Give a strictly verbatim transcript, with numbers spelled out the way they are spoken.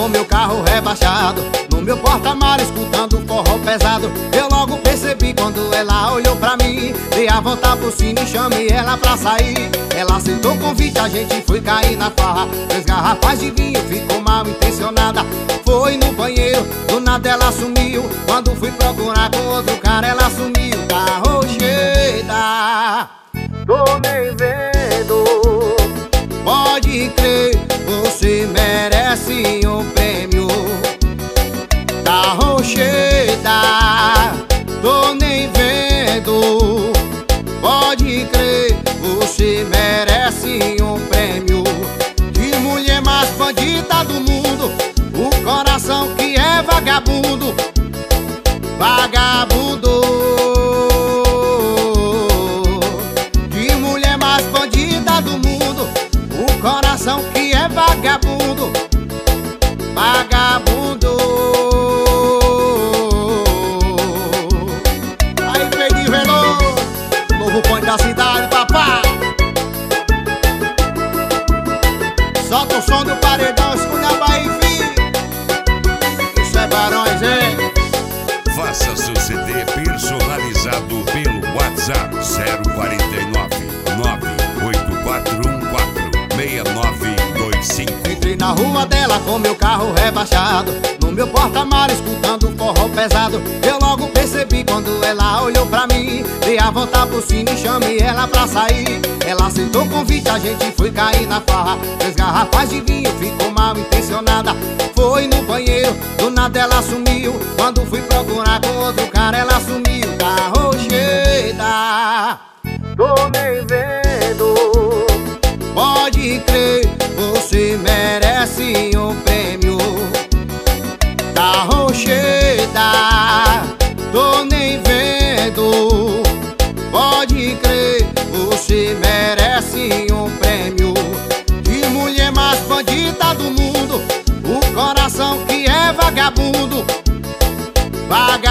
com meu carro rebaixado, no meu porta-malas escutando forró pesado. Eu logo percebi quando ela olhou pra mim, dei a volta por cima e chamei ela pra sair. Ela aceitou o convite, a gente foi cair na farra. Três garrafas de vinho, ficou mal intencionada. Foi no banheiro, do nada ela sumiu. Quando fui procurar com outro cara, ela sumiu. Tá rocheda, tô nem vendo. Pode crer, você merece um prêmio. Tá rocheda, tô nem vendo. Pode crer, você merece um prêmio. De mulher mais bandida do mundo, o coração que é vagabundo. Vagabundo. De mulher mais bandida do mundo, o coração que é vagabundo. Vagabundo. Aí, Pedro Veloso, novo ponto da cidade, papai. Solta o som do paredão, escuta a Bahia, filho. Isso é Barões, hein? Faça seu C D personalizado pelo WhatsApp zero quatro nove, nove oito quatro um quatro, seis nove dois cinco. Entrei na rua dela com meu carro rebaixado, no meu porta-malas escutando forró pesado. Eu logo percebi quando ela olhou pra mim, dei a volta por cima e chamei ela pra sair. Ela aceitou o convite, a gente foi cair na farra. Três garrafas de vinho, ficou mal intencionada. Foi no banheiro, do nada ela sumiu. Quando fui procurar com outro cara, ela sumiu. Tá rocheda, tô nem vendo. Pode crer, você merece um prêmio. Tá rocheda, tô nem vendo. Pode crer, você merece um prêmio. De mulher mais bandida do mundo, o coração que é vagabundo. Vagabundo.